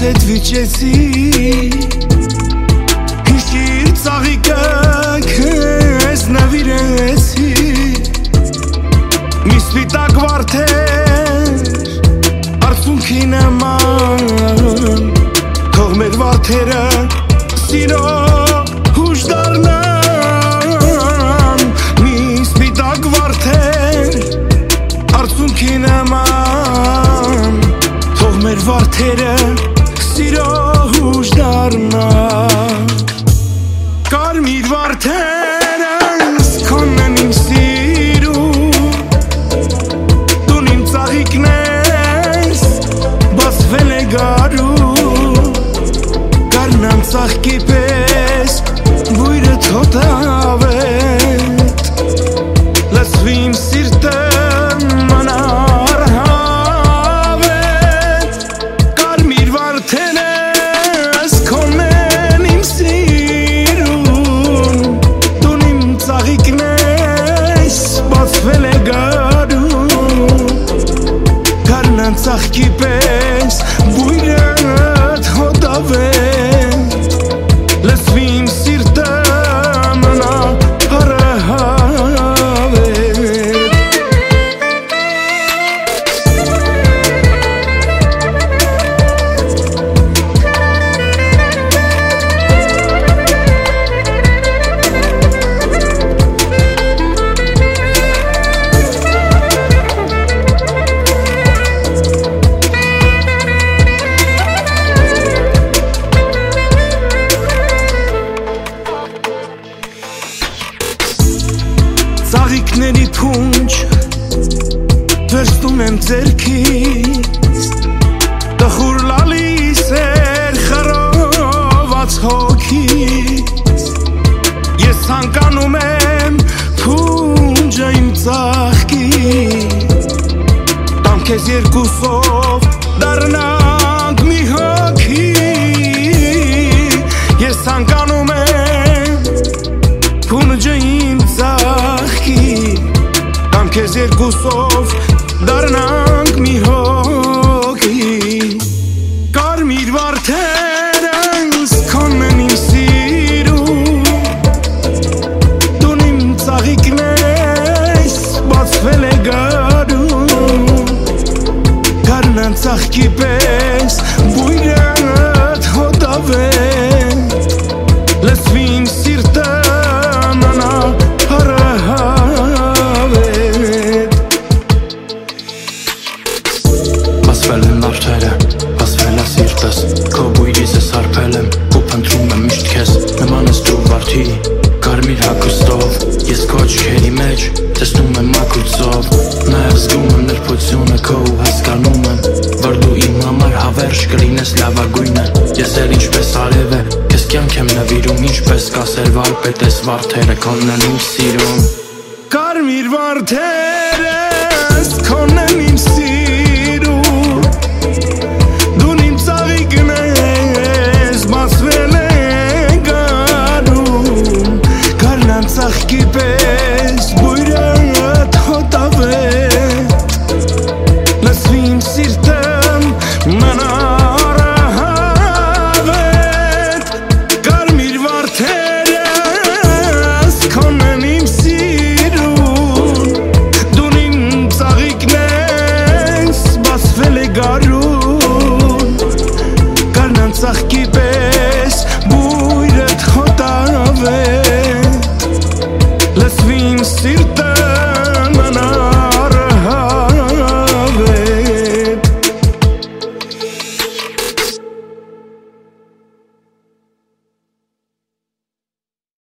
հետ վիճեցի Հիշիր ծաղիկը քեզ նվիրեցի Մի սպիտակ վարդեր արցունքի նման Թող մեր վարդերը սիրո հուշ դառնան Մի սպիտակ վարդեր արցունքի նման Թող մեր վարդերը սիրո հուշ դառնան Կարմիր վարդերս քոնն են իմ սիրում Դուն իմ ծաղիկն ես բացվել է գարու Գարնան ծաղկի պես բույրը թոտավետ Լսվի իմ սիրտը մնար հավետ Կարմիր վարդերս քոնն են իմ սիրում Դուն իմ ծաղիկն ես բացվել է գարու Գարնան ծաղկի պես բույրը թոտավետ Լսվի իմ սիրտը մնար Ծաղիկների փունջ վերցնում եմ ձեռքից Տխուր լալիս էր խռոված հոգից Ես ցանկանում եմ փունջը իմ ծաղկից Տամ քեզ երկուսով դառնանք մի հոգի Ես ցանկանում եմ փունջը իմ Կամ քեզ երկուսով դառնանք մի հոգի Կարմիր վարդերս քոնն են իմ սիրում Դուն իմ ծաղիկն ես բացվել է գարու Գարնան ծաղկի պես բույրը թոտավետ Լսվի իմ սիրտը մնար Բացվել են արդերը, բացվել է սիրտս Քո բույրից ես հարբել եմ ու փնտրում եմ միշտ քեզ Նման ես դու վարդի, կարմիր հագուստով Ես քո աչքերի մեջ տեսնում եմ մաքրուծով Նաև զգում եմ նրբությունը քո ու հասկանում եմ Որ դու իմ համար հավերժ կլինես լավագույնը Ես էլ ինչպես արև է, քեզ կյանք եմ նվիրում Ինչպես կասեր վարպետես վարդերը քոնն են իմ սիրում Կարմիր վարդերս քոնն են իմ սիրում Դուն իմ ծաղիկն ես բացվել է գարում Գարնան ծաղկի պես բույրը թոտավետ Լսվի իմ սիրտը մնար հավետ Կարմիր վարդերս քոնն են իմ սիրում Դուն իմ ծաղիկն ես բացվել է գարու Գարնան ծաղկի պես